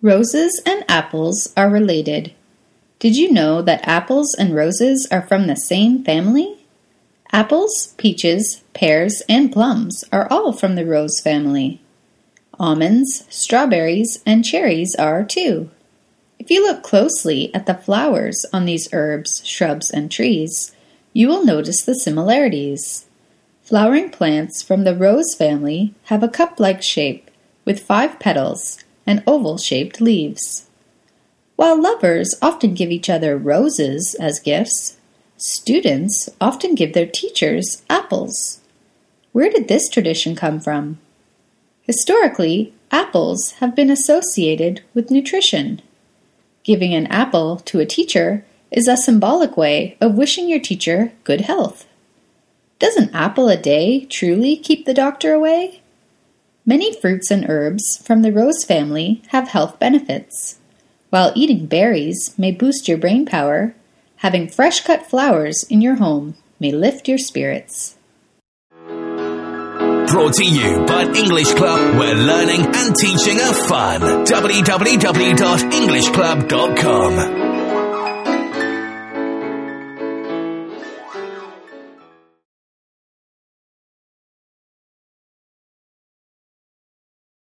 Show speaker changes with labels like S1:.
S1: Roses and apples are related. Did you know that apples and roses are from the same family? Apples, peaches, pears, and plums are all from the rose family. Almonds, strawberries, and cherries are too. If you look closely at the flowers on these herbs, shrubs, and trees, you will notice the similarities. Flowering plants from the rose family have a cup-like shape with 5 petals and oval-shaped leaves. While lovers often give each other roses as gifts, students often give their teachers apples. Where did this tradition come from? Historically, apples have been associated with nutrition. Giving an apple to a teacher is a symbolic way of wishing your teacher good health. Does an apple a day truly keep the doctor away? Many fruits and herbs from the rose family have health benefits. While eating berries may boost your brain power, having fresh-cut flowers in your home may lift your spirits.
S2: Brought to you by English Club, where learning and teaching are fun. www.englishclub.com